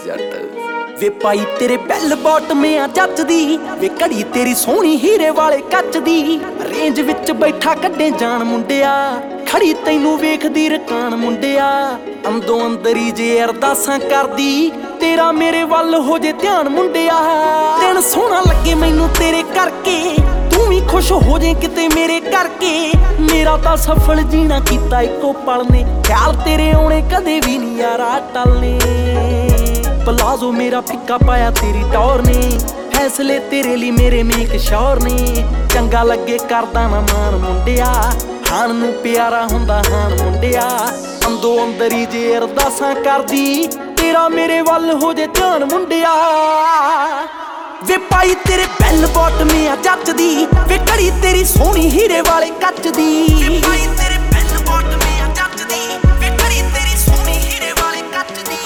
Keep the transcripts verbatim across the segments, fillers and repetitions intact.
जट वे पाई तेरे बैल बॉटमिया जचदी वे घड़ी तेरी सोहनी हीरे वाले कच दी रेंज विच बैठा कड्डे जान मुंडिया खड़ी तैनू वेखदी रकान मुंडिया अंदों अंदरी जे अरदासां करदी तेरा मेरे वल हो जे ध्यान मुंडिया दिन सोहना लगे मैनू तेरे करके तू भी खुश हो जे किते मेरे करके मेरा तां सफल जीना कीता इको पल ने ख्याल तेरे आउणे कदे भी नहीं यारा टलने पलाजो मेरा फिक्का पाया तेरी टौर ने फैसले तेरे लिए मेरे मेक श्योर ने चंगा लगे करदा ना मान मुंडिया हान नू प्यारा हुंदा हान मुंडिया अंदों अंदरी जे अरदासां करदी तेरा मेरे वल हो जे ध्यान मुंडिया वे पाई तेरे बैल बॉटमिया जचदी वे घड़ी तेरी सोहनी हीरे वाले कच दी पाई तेरे बैल बॉटमिया जचदी वे घड़ी तेरी सोहनी हीरे वाले कच दी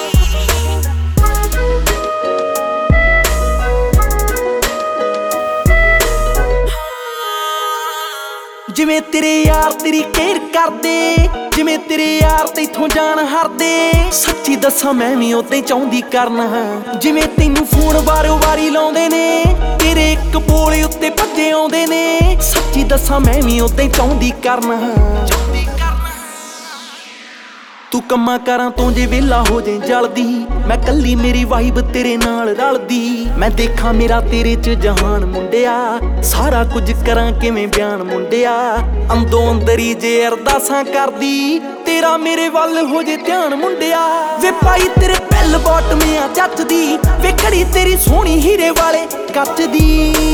जिवें तेरे यार तेरी केयर करदे जिवें तेरे यार तैथों जान हरदे सच्ची दसां मैं भी उदां ही चाहुंदी करना जिवें तैनू फोन वारो वारी लाउंदे ने तेरे इक बोले उत्ते भज्जे आउंदे ने सच्ची दसां मैं भी उदां ही चाहुंदी करना तू कम्मा करां तों जे वेला हो जे जलदी मैं कल्ली मेरी वाइब तेरे नाल रलदी मैं देखा मेरा तेरे च जहान मुंडिया सारा कुछ करां किवें बयान मुंडिया अंदों अंदरी जे अरदासां करदी तेरा मेरे वल हो जे ध्यान मुंडिया वे पाई तेरे बैल बॉटमिया जचदी वे घड़ी तेरी सोहनी हीरे वाले कच दी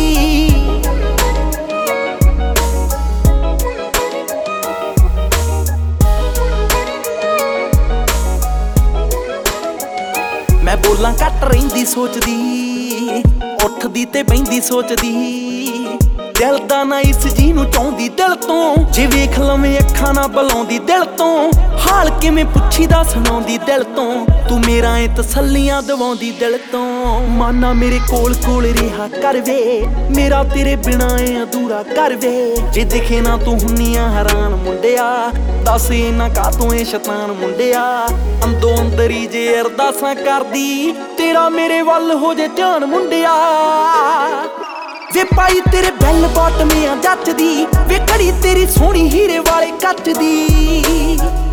मैं बोलां घट रहिंदी सोचदी उठदी ते बहिंदी सोचदी दिल दा ना इस जी नू चाहुंदी दिल तों जे वेख लवें अखां ना बुलाउंदी दिल तों हाल किवें पुछीदा सुणाउंदी दिल तों तू मेरा ऐ तसल्लियां दवाउंदी दिल तों माना मेरे कोल कोल रिहा कर वे मेरा तेरे बिना ऐ अधूरा कर वे जे दिखे ना तू हुन्नियां हैरान मुंडिया दस इन्ना कातों ऐ शैतान मुंडिया अंदों अंदरी जे अरदासां करदी तेरा मेरे वल हो जे ध्यान मुंडिया वे पाई तेरे बैल बॉटमिया जचदी वे घड़ी तेरी सोहनी हीरे वाले कच दी।